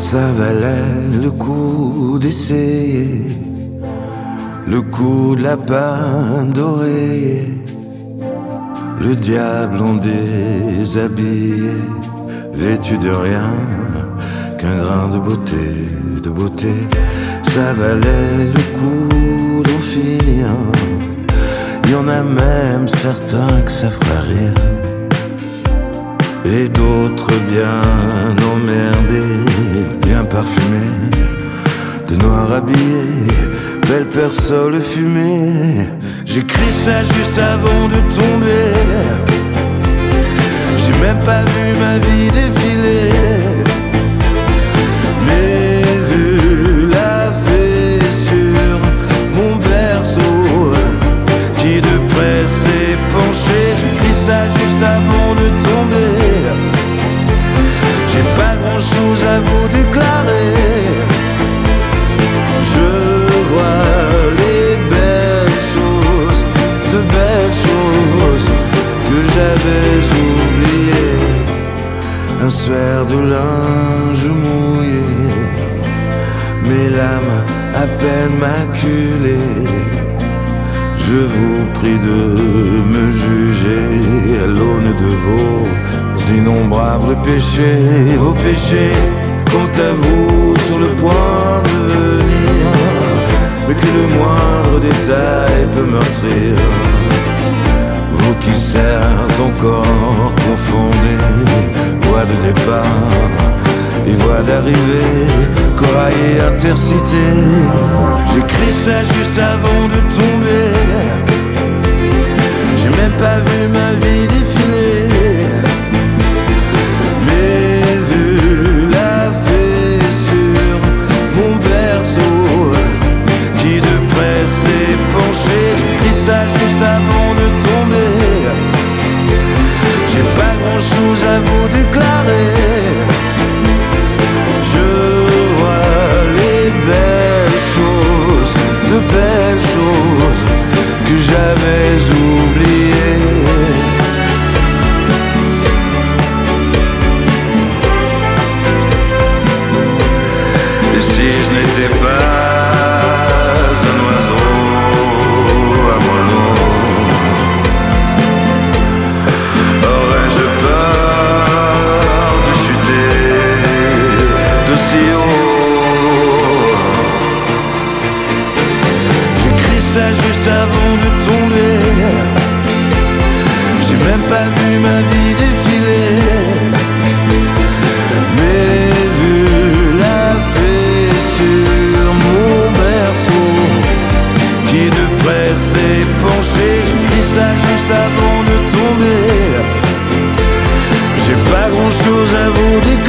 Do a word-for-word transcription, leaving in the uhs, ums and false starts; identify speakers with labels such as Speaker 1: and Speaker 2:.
Speaker 1: ça valait le coup d'essayer le coup de lapin d'oreiller. Le diable en déshabillé, vêtu de rien qu'un grain de beauté, de beauté. Ça valait le coup d'en finir. Il y en a même certains que ça fera rire, et d'autres bien emmerdés, bien parfumés, de noir habillés, belle personne fumée. J'écris ça juste avant de tomber. J'ai même pas vu ma vie défiler, mais vu la fée sur mon berceau qui de près s'est penché. J'écris ça juste avant de tomber. J'ai pas grand chose à vous déclarer. Je vois les belles choses, de belles choses que j'avais oubliées. Un suaire de linge mouillé, mes lames à peine maculées. Je vous prie de me juger à l'aune de vos innombrables péchés. Vos péchés, quant à vous, sur le point de venir, mais que le moindre détail peut meurtrir. Vous qui certes encore confondez voie de départ et voie d'arrivée, corail et intercité. J'écris ça juste avant de tomber. J'ai même pas vu ma vie défiler, mais vu la fée sur mon berceau qui de près s'est penché. J'écris ça juste avant de tomber. J'ai pas grand chose à vous déclarer. Je vois les belles choses, de belles choses que j'avais oubliées. Et si je n'étais pas un oiseau à mon nom, aurais-je peur de chuter de si haut? J'écris ça juste avant de tomber. J'ai même pas vu ma vie défiler, mais vu la fée sur mon berceau qui de près s'est penché. J'écris ça juste avant de tomber. J'ai pas grand chose à vous déclarer.